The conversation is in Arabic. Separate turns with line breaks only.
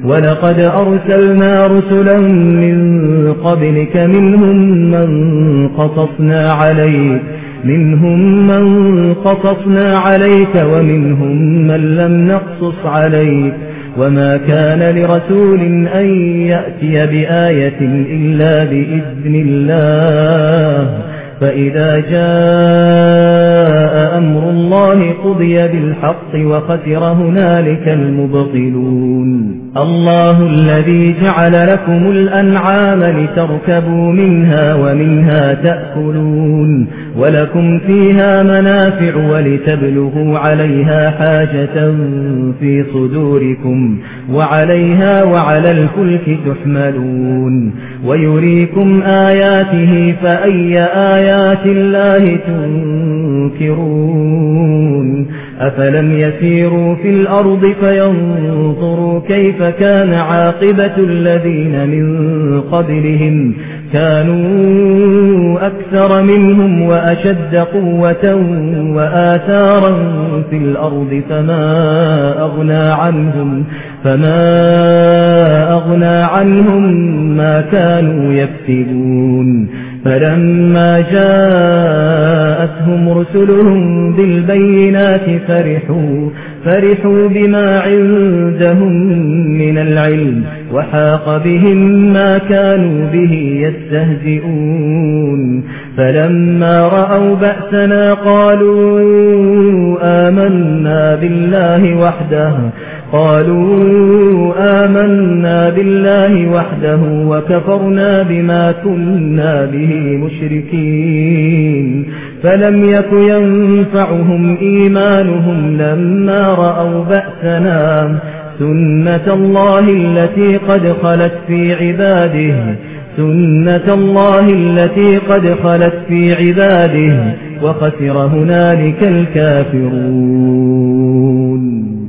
ولقد أرسلنا رسلا من قبلك منهم من قصصنا عليك ومنهم من لم نقصص عليك وما كان لرسول أن يأتي بآية إلا بإذن الله فإذا جاء أمر الله قضي بالحق وخسر هنالك المبطلون الله الذي جعل لكم الأنعام لتركبوا منها ومنها تأكلون ولكم فيها منافع ولتبلغوا عليها حاجة في صدوركم وعليها وعلى الفلك تحملون ويريكم آياته فأي آيات الله تنكرون أفلم يسيروا في الأرض فينظروا كيف كان عاقبة الذين من قبلهم كانوا أكثر منهم وأشد قوة وآثارا في الأرض فما أغنى عنهم ما كانوا يكسبون فلما جاءتهم رسلهم بالبينات فرحوا بما عندهم من العلم وحاق بهم ما كانوا به يستهزئون فلما رأوا بأسنا قالوا آمنا بالله وحده وكفرنا بما كنا به مشركين فلم يك ينفعهم إيمانهم لما رأوا بأسنا سنة الله التي قد خلت في عباده وخسر هنالك الكافرون